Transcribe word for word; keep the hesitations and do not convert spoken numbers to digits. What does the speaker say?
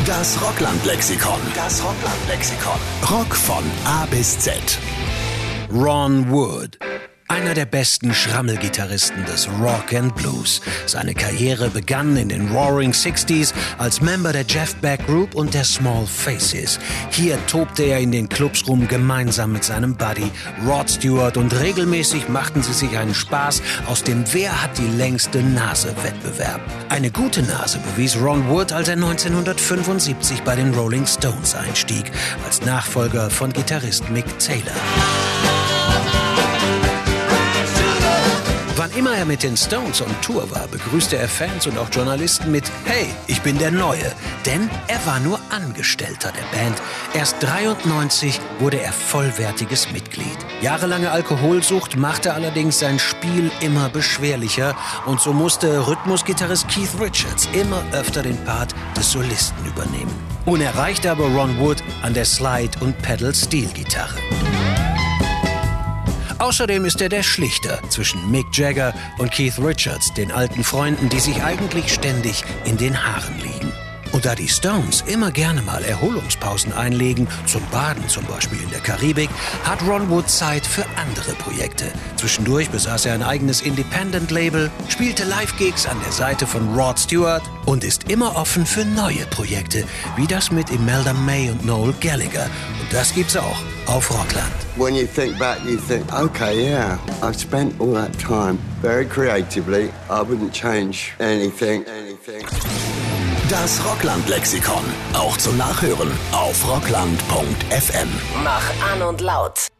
Das Rockland-Lexikon. Das Rockland-Lexikon. Rock von A bis Z. Ron Wood. Einer der besten Schrammelgitarristen des Rock and Blues. Seine Karriere begann in den Roaring Sixties als Member der Jeff Beck Group und der Small Faces. Hier tobte er in den Clubs rum gemeinsam mit seinem Buddy Rod Stewart und regelmäßig machten sie sich einen Spaß aus dem Wer hat die längste Nase-Wettbewerb. Eine gute Nase bewies Ron Wood, als er neunzehnhundertfünfundsiebzig bei den Rolling Stones einstieg, als Nachfolger von Gitarrist Mick Taylor. Wann immer er mit den Stones on Tour war, begrüßte er Fans und auch Journalisten mit »Hey, ich bin der Neue«. Denn er war nur Angestellter der Band. Erst dreiundneunzig wurde er vollwertiges Mitglied. Jahrelange Alkoholsucht machte allerdings sein Spiel immer beschwerlicher und so musste Rhythmusgitarrist Keith Richards immer öfter den Part des Solisten übernehmen. Unerreicht aber Ron Wood an der Slide- und Pedal-Steel-Gitarre. Außerdem ist er der Schlichter zwischen Mick Jagger und Keith Richards, den alten Freunden, die sich eigentlich ständig in den Haaren liegen. Und da die Stones immer gerne mal Erholungspausen einlegen, zum Baden zum Beispiel in der Karibik, hat Ron Wood Zeit für andere Projekte. Zwischendurch besaß er ein eigenes Independent-Label, spielte Live-Gigs an der Seite von Rod Stewart und ist immer offen für neue Projekte, wie das mit Imelda May und Noel Gallagher. Und das gibt's auch auf Rockland. When you think back, you think, okay, yeah, I've spent all that time very creatively. I wouldn't change anything, anything. Das Rockland-Lexikon. Auch zum Nachhören auf rockland punkt f m. Mach an und laut.